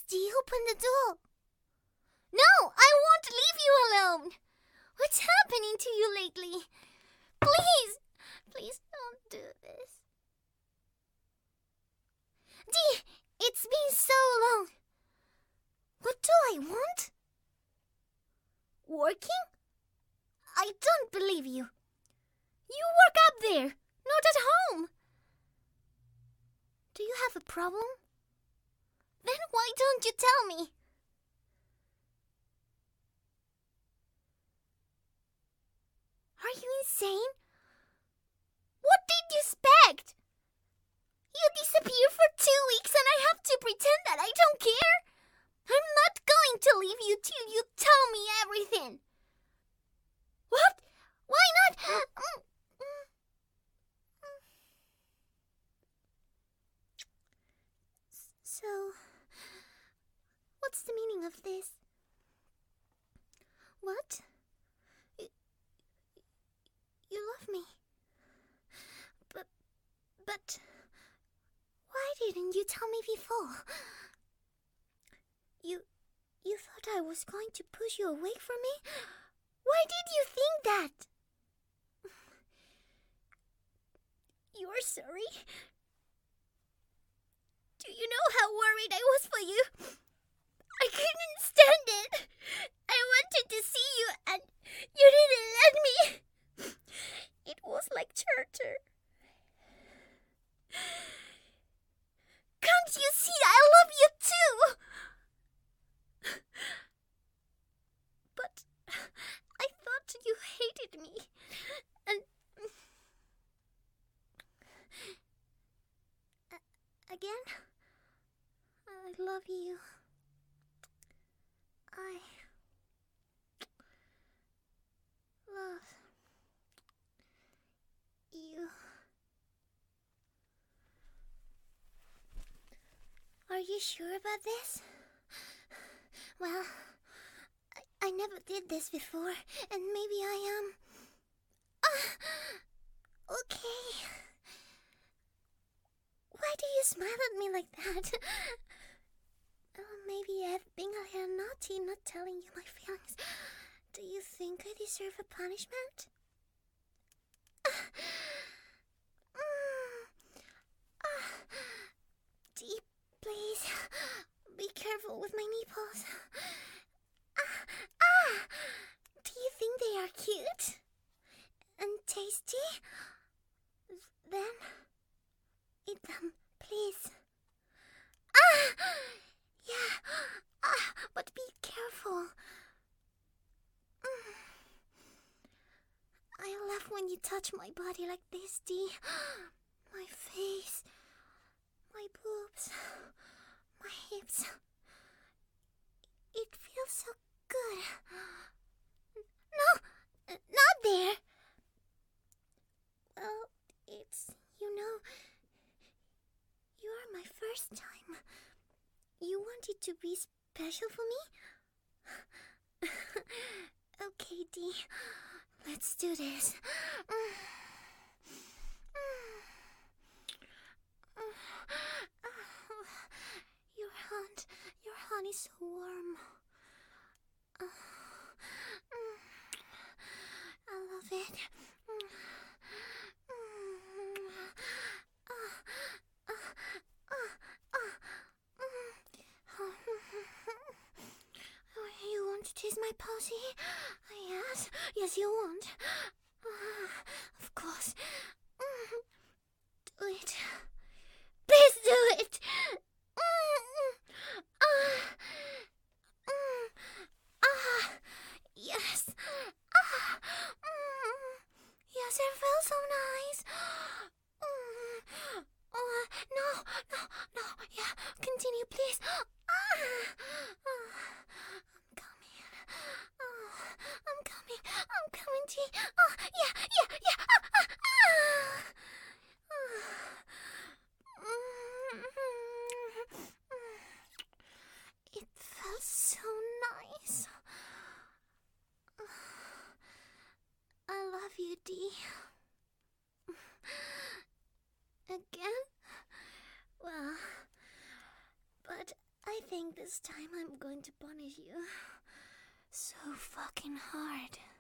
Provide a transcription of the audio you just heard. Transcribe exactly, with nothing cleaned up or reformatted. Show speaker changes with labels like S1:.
S1: Dee, open the door. No, I won't leave you alone. What's happening to you lately? Please, please don't do this. Dee, it's been so long. What do I want? Working? I don't believe you. You work up there, not at home. Do you have a problem? Then why don't you tell me? Are you insane? What did you expect? You disappear for two weeks and I have to pretend that I don't care? I'm not going to leave you till you tell me everything. What? Why not? So, what's the meaning of this? What? You, you love me. But, but, why didn't you tell me before? You, you thought I was going to push you away from me? Why did you think that? You're sorry? Do you know how worried I was for you? I couldn't stand it. I wanted to see you and you didn't let me. It was like torture. Can't you see I love you too? But I thought you hated me. And again, I love you. I love you. Are you sure about this? Well, I, I never did this before, and maybe I am. Uh, okay. Why do you smile at me like that? Oh, maybe I've been a little naughty not telling you my feelings. Do you think I deserve a punishment? Dee, please, be careful with my nipples. Ah, ah! Do you think they are cute? And tasty? Then, eat them, please. Ah! Yeah, ah, but be careful. Mm. I love when you touch my body like this, Dee. My face, my boobs, my hips. It feels so good. No, not there. Well, it's, you know, you are my first time. You wanted to be special for me? Okay, Dee. Let's do this. Your hand, your hand is so warm. I love it. You want to taste my pussy? Yes, yes you want. Uh, of course. Mm. Do it. Please do it. Mm. Uh. Mm. Ah. Yes. Ah. Mm. Yes, it feels so nice. Mm. Oh, no, no, no. Yeah, continue, please. Ah. Ah. I'm coming. I'm coming, Dee. Oh, yeah, yeah, yeah. Ah, ah, ah. It felt so nice. I love you, Dee. This time I'm going to punish you so fucking hard.